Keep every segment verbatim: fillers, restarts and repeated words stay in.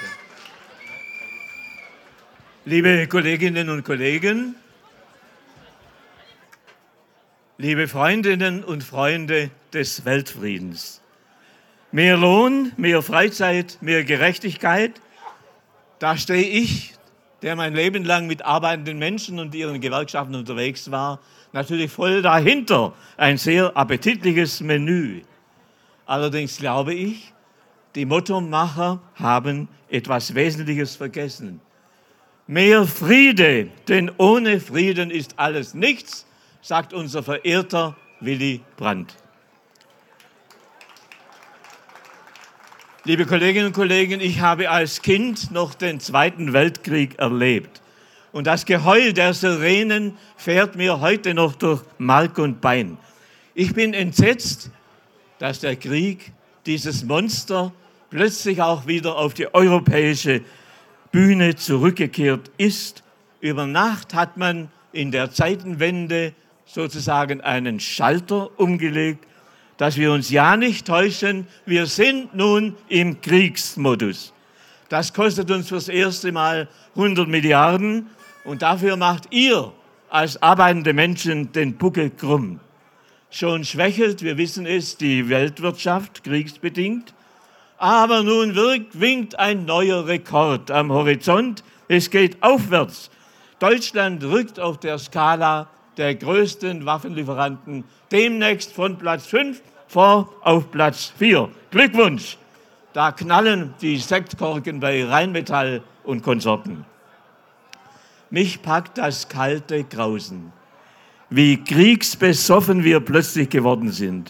Liebe Kolleginnen und Kollegen, liebe Freundinnen und Freunde des Weltfriedens. Mehr Lohn, mehr Freizeit, mehr Gerechtigkeit, da stehe ich, der mein Leben lang mit arbeitenden Menschen und ihren Gewerkschaften unterwegs war, natürlich voll dahinter. Ein sehr appetitliches Menü. Allerdings glaube ich, die Mottomacher haben etwas Wesentliches vergessen. Mehr Friede, denn ohne Frieden ist alles nichts, sagt unser verehrter Willy Brandt. Liebe Kolleginnen und Kollegen, ich habe als Kind noch den Zweiten Weltkrieg erlebt. Und das Geheul der Sirenen fährt mir heute noch durch Mark und Bein. Ich bin entsetzt, dass der Krieg, dieses Monster, plötzlich auch wieder auf die europäische Bühne zurückgekehrt ist. Über Nacht hat man in der Zeitenwende sozusagen einen Schalter umgelegt, dass wir uns ja nicht täuschen, wir sind nun im Kriegsmodus. Das kostet uns fürs erste Mal hundert Milliarden und dafür macht ihr als arbeitende Menschen den Buckel krumm. Schon schwächelt, wir wissen es, die Weltwirtschaft kriegsbedingt. Aber nun wirkt, winkt ein neuer Rekord am Horizont. Es geht aufwärts. Deutschland rückt auf der Skala der größten Waffenlieferanten demnächst von Platz fünf vor auf Platz vier. Glückwunsch! Da knallen die Sektkorken bei Rheinmetall und Konsorten. Mich packt das kalte Grausen, wie kriegsbesoffen wir plötzlich geworden sind.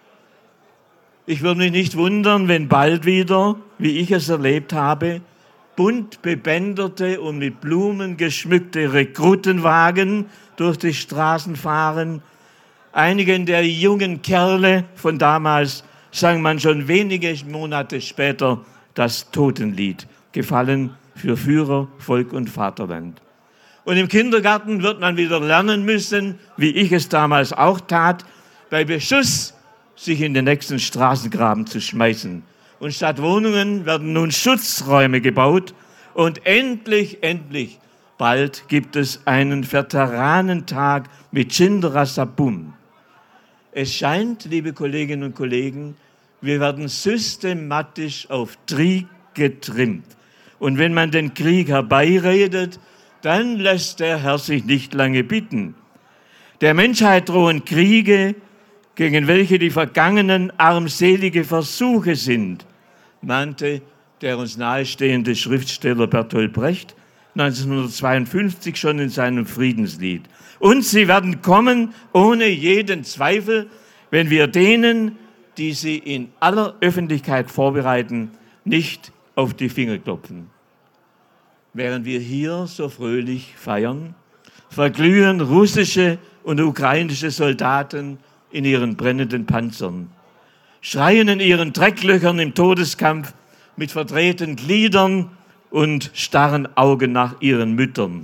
Ich würde mich nicht wundern, wenn bald wieder, wie ich es erlebt habe, bunt bebänderte und mit Blumen geschmückte Rekrutenwagen durch die Straßen fahren. Einigen der jungen Kerle von damals sang man schon wenige Monate später das Totenlied, gefallen für Führer, Volk und Vaterland. Und im Kindergarten wird man wieder lernen müssen, wie ich es damals auch tat, bei Beschuss sich in den nächsten Straßengraben zu schmeißen. Und statt Wohnungen werden nun Schutzräume gebaut. Und endlich, endlich, bald gibt es einen Veteranentag mit Chindra Sabum. Es scheint, liebe Kolleginnen und Kollegen, wir werden systematisch auf Krieg getrimmt. Und wenn man den Krieg herbeiredet, dann lässt der Herr sich nicht lange bitten. Der Menschheit drohen Kriege, gegen welche die vergangenen armselige Versuche sind, mahnte der uns nahestehende Schriftsteller Bertolt Brecht neunzehnhundertzweiundfünfzig schon in seinem Friedenslied. Und sie werden kommen ohne jeden Zweifel, wenn wir denen, die sie in aller Öffentlichkeit vorbereiten, nicht auf die Finger klopfen. Während wir hier so fröhlich feiern, verglühen russische und ukrainische Soldaten in ihren brennenden Panzern, schreien in ihren Drecklöchern im Todeskampf mit verdrehten Gliedern und starren Augen nach ihren Müttern.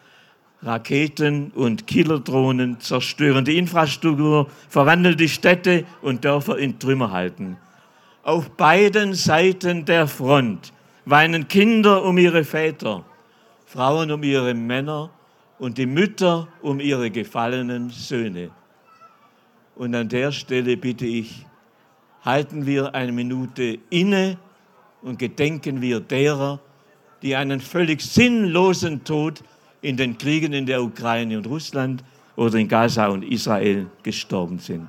Raketen und Killerdrohnen zerstören die Infrastruktur, verwandeln die Städte und Dörfer in Trümmerhalden. Auf beiden Seiten der Front weinen Kinder um ihre Väter, Frauen um ihre Männer und die Mütter um ihre gefallenen Söhne. Und an der Stelle bitte ich, halten wir eine Minute inne und gedenken wir derer, die einen völlig sinnlosen Tod in den Kriegen in der Ukraine und Russland oder in Gaza und Israel gestorben sind.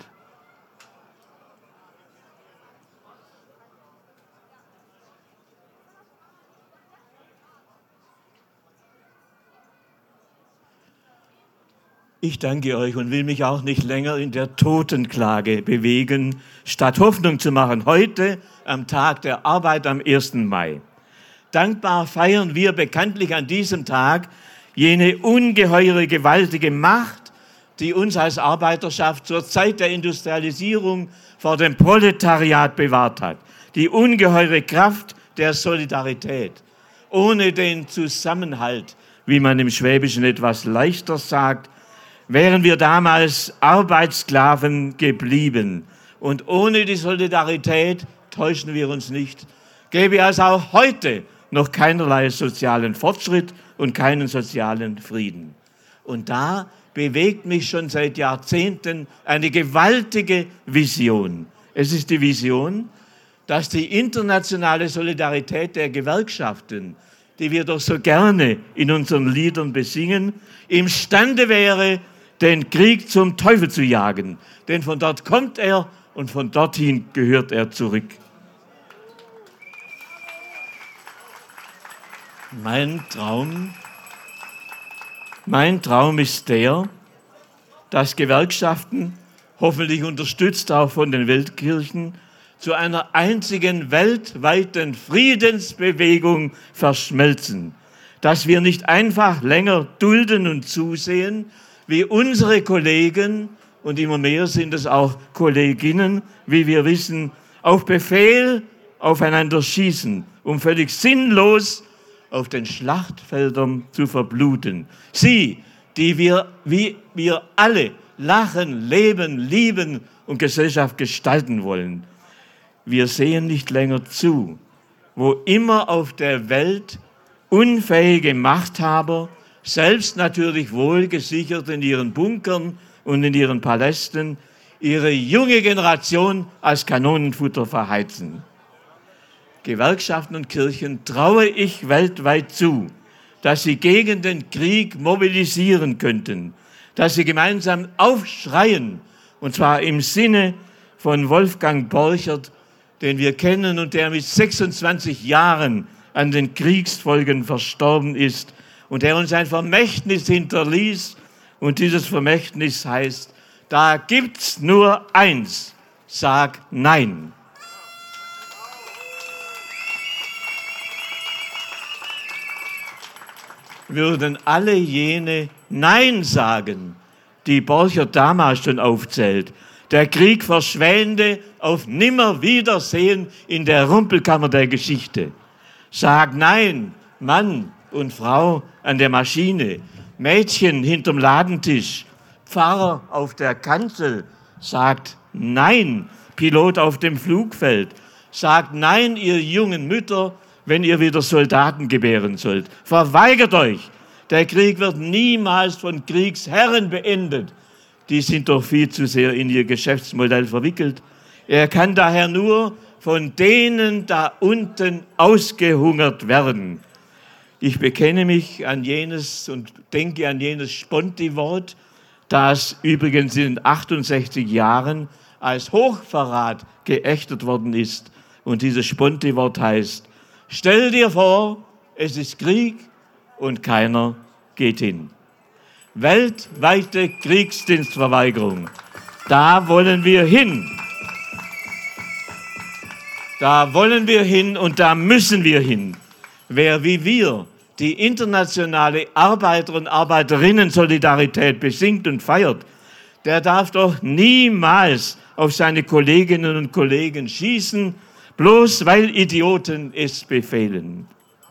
Ich danke euch und will mich auch nicht länger in der Totenklage bewegen, statt Hoffnung zu machen, heute am Tag der Arbeit am ersten Mai. Dankbar feiern wir bekanntlich an diesem Tag jene ungeheure, gewaltige Macht, die uns als Arbeiterschaft zur Zeit der Industrialisierung vor dem Proletariat bewahrt hat. Die ungeheure Kraft der Solidarität. Ohne den Zusammenhalt, wie man im Schwäbischen etwas leichter sagt, wären wir damals Arbeitssklaven geblieben. Und ohne die Solidarität, täuschen wir uns nicht, gäbe es auch heute noch keinerlei sozialen Fortschritt und keinen sozialen Frieden. Und da bewegt mich schon seit Jahrzehnten eine gewaltige Vision. Es ist die Vision, dass die internationale Solidarität der Gewerkschaften, die wir doch so gerne in unseren Liedern besingen, imstande wäre, den Krieg zum Teufel zu jagen. Denn von dort kommt er und von dorthin gehört er zurück. Mein Traum, mein Traum ist der, dass Gewerkschaften, hoffentlich unterstützt auch von den Weltkirchen, zu einer einzigen weltweiten Friedensbewegung verschmelzen. Dass wir nicht einfach länger dulden und zusehen, wie unsere Kollegen, und immer mehr sind es auch Kolleginnen, wie wir wissen, auf Befehl aufeinander schießen, um völlig sinnlos auf den Schlachtfeldern zu verbluten. Sie, die wir, wie wir alle, lachen, leben, lieben und Gesellschaft gestalten wollen. Wir sehen nicht länger zu, wo immer auf der Welt unfähige Machthaber, selbst natürlich wohlgesichert in ihren Bunkern und in ihren Palästen, ihre junge Generation als Kanonenfutter verheizen. Gewerkschaften und Kirchen traue ich weltweit zu, dass sie gegen den Krieg mobilisieren könnten, dass sie gemeinsam aufschreien, und zwar im Sinne von Wolfgang Borchert, den wir kennen und der mit sechsundzwanzig Jahren an den Kriegsfolgen verstorben ist und der uns ein Vermächtnis hinterließ. Und dieses Vermächtnis heißt, da gibt's nur eins, sag Nein. Würden alle jene Nein sagen, die Borchert damals schon aufzählt, der Krieg verschwände auf Nimmerwiedersehen in der Rumpelkammer der Geschichte. Sag Nein, Mann und Frau an der Maschine, Mädchen hinterm Ladentisch, Pfarrer auf der Kanzel. Sagt Nein, Pilot auf dem Flugfeld. Sagt Nein, ihr jungen Mütter, wenn ihr wieder Soldaten gebären sollt. Verweigert euch. Der Krieg wird niemals von Kriegsherren beendet. Die sind doch viel zu sehr in ihr Geschäftsmodell verwickelt. Er kann daher nur von denen da unten ausgehungert werden. Ich bekenne mich an jenes und denke an jenes Sponti-Wort, das übrigens in achtundsechzig Jahren als Hochverrat geächtet worden ist. Und dieses Sponti-Wort heißt, stell dir vor, es ist Krieg und keiner geht hin. Weltweite Kriegsdienstverweigerung. Da wollen wir hin. Da wollen wir hin und da müssen wir hin. Wer wie wir die internationale Arbeiter- und Arbeiterinnen-Solidarität besingt und feiert, der darf doch niemals auf seine Kolleginnen und Kollegen schießen, bloß weil Idioten es befehlen.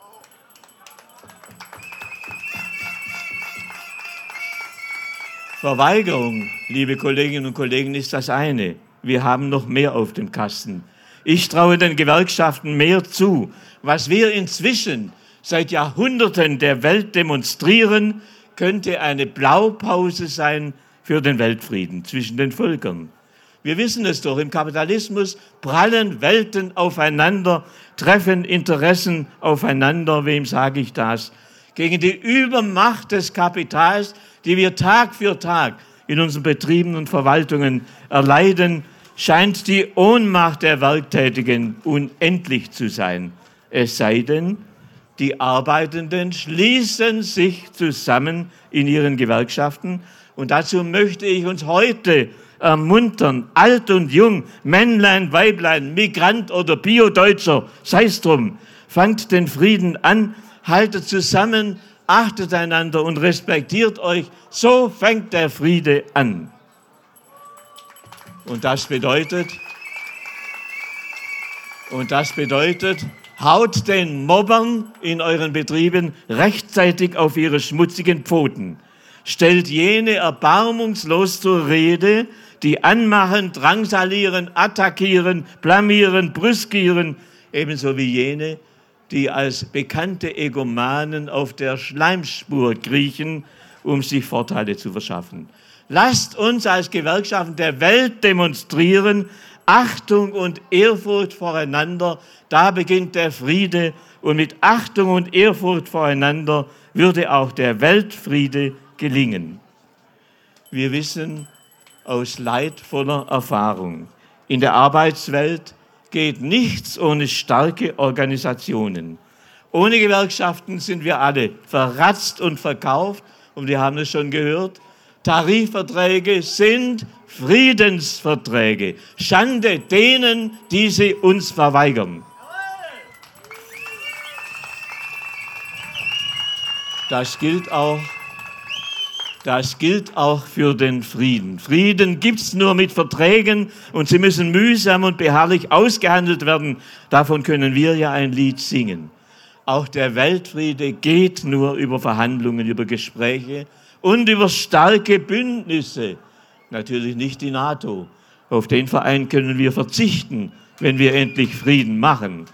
Verweigerung, liebe Kolleginnen und Kollegen, ist das eine. Wir haben noch mehr auf dem Kasten. Ich traue den Gewerkschaften mehr zu. Was wir inzwischen seit Jahrhunderten der Welt demonstrieren, könnte eine Blaupause sein für den Weltfrieden zwischen den Völkern. Wir wissen es doch, im Kapitalismus prallen Welten aufeinander, treffen Interessen aufeinander. Wem sage ich das? Gegen die Übermacht des Kapitals, die wir Tag für Tag in unseren Betrieben und Verwaltungen erleiden, scheint die Ohnmacht der Werktätigen unendlich zu sein. Es sei denn, die Arbeitenden schließen sich zusammen in ihren Gewerkschaften. Und dazu möchte ich uns heute ermuntern, alt und jung, Männlein, Weiblein, Migrant oder Bio-Deutscher, sei's drum, fangt den Frieden an, haltet zusammen, achtet einander und respektiert euch. So fängt der Friede an. Und das bedeutet, und das bedeutet, haut den Mobbern in euren Betrieben rechtzeitig auf ihre schmutzigen Pfoten. Stellt jene erbarmungslos zur Rede, die anmachen, drangsalieren, attackieren, blamieren, brüskieren, ebenso wie jene, die als bekannte Egomanen auf der Schleimspur kriechen, um sich Vorteile zu verschaffen. Lasst uns als Gewerkschaften der Welt demonstrieren, Achtung und Ehrfurcht voreinander, da beginnt der Friede, und mit Achtung und Ehrfurcht voreinander würde auch der Weltfriede gelingen. Wir wissen aus leidvoller Erfahrung, in der Arbeitswelt geht nichts ohne starke Organisationen. Ohne Gewerkschaften sind wir alle verratzt und verkauft, und wir haben es schon gehört, Tarifverträge sind Friedensverträge. Schande denen, die sie uns verweigern. Das gilt auch, das gilt auch für den Frieden. Frieden gibt es nur mit Verträgen, und sie müssen mühsam und beharrlich ausgehandelt werden. Davon können wir ja ein Lied singen. Auch der Weltfriede geht nur über Verhandlungen, über Gespräche und über starke Bündnisse. Natürlich nicht die NATO. Auf den Verein können wir verzichten, wenn wir endlich Frieden machen.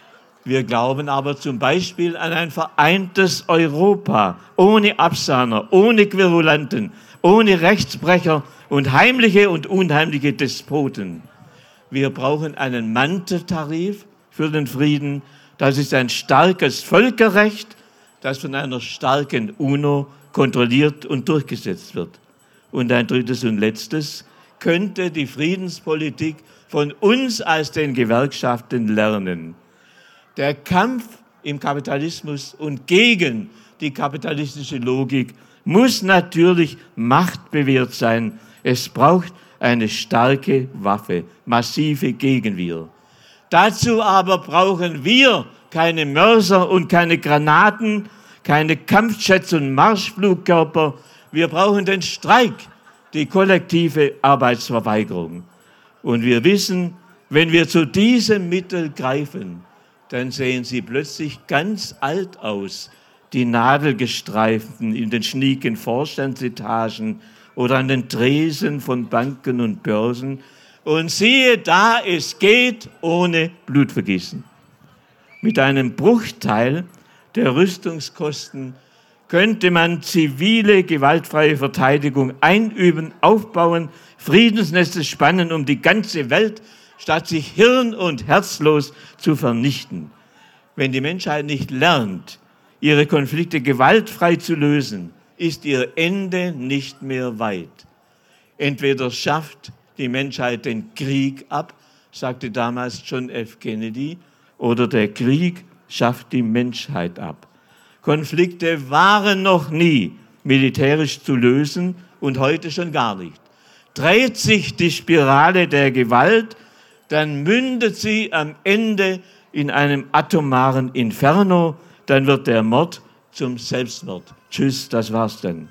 Wir glauben aber zum Beispiel an ein vereintes Europa, ohne Absahner, ohne Querulanten, ohne Rechtsbrecher und heimliche und unheimliche Despoten. Wir brauchen einen Manteltarif für den Frieden. Das ist ein starkes Völkerrecht, das von einer starken UNO kontrolliert und durchgesetzt wird. Und ein drittes und letztes, könnte die Friedenspolitik von uns als den Gewerkschaften lernen. Der Kampf im Kapitalismus und gegen die kapitalistische Logik muss natürlich machtbewehrt sein. Es braucht eine starke Waffe, massive Gegenwehr. Dazu aber brauchen wir keine Mörser und keine Granaten, keine Kampfjets und Marschflugkörper. Wir brauchen den Streik, die kollektive Arbeitsverweigerung. Und wir wissen, wenn wir zu diesem Mittel greifen, dann sehen sie plötzlich ganz alt aus, die Nadelgestreiften in den schnieken Vorstandsetagen oder an den Tresen von Banken und Börsen. Und siehe da, es geht ohne Blutvergießen. Mit einem Bruchteil der Rüstungskosten könnte man zivile, gewaltfreie Verteidigung einüben, aufbauen, Friedensnetze spannen um die ganze Welt, statt sich hirn- und herzlos zu vernichten. Wenn die Menschheit nicht lernt, ihre Konflikte gewaltfrei zu lösen, ist ihr Ende nicht mehr weit. Entweder schafft die Menschheit den Krieg ab, sagte damals John F. Kennedy, oder der Krieg schafft die Menschheit ab. Konflikte waren noch nie militärisch zu lösen und heute schon gar nicht. Dreht sich die Spirale der Gewalt, dann mündet sie am Ende in einem atomaren Inferno, dann wird der Mord zum Selbstmord. Tschüss, das war's dann.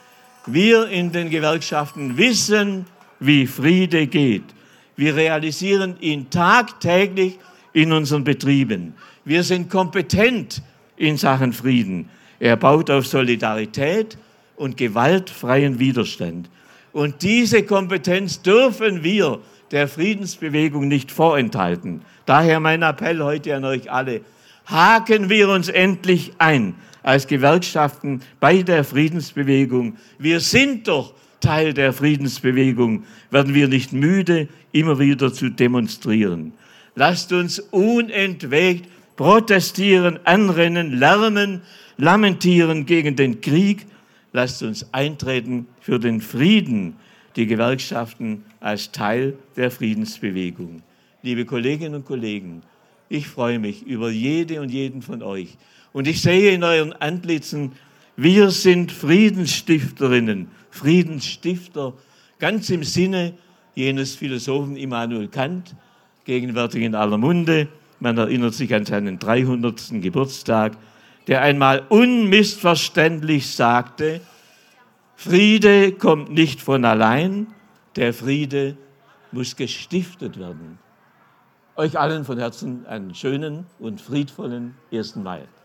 Wir in den Gewerkschaften wissen, wie Friede geht. Wir realisieren ihn tagtäglich in unseren Betrieben. Wir sind kompetent in Sachen Frieden. Er baut auf Solidarität und gewaltfreien Widerstand. Und diese Kompetenz dürfen wir der Friedensbewegung nicht vorenthalten. Daher mein Appell heute an euch alle. Haken wir uns endlich ein als Gewerkschaften bei der Friedensbewegung. Wir sind doch Teil der Friedensbewegung, werden wir nicht müde, immer wieder zu demonstrieren. Lasst uns unentwegt protestieren, anrennen, lärmen, lamentieren gegen den Krieg. Lasst uns eintreten für den Frieden, die Gewerkschaften als Teil der Friedensbewegung. Liebe Kolleginnen und Kollegen, ich freue mich über jede und jeden von euch. Und ich sehe in euren Antlitzen, wir sind Friedensstifterinnen, Friedensstifter, ganz im Sinne jenes Philosophen Immanuel Kant, gegenwärtig in aller Munde. Man erinnert sich an seinen dreihundertsten Geburtstag, der einmal unmissverständlich sagte, Friede kommt nicht von allein, der Friede muss gestiftet werden. Euch allen von Herzen einen schönen und friedvollen ersten Mai.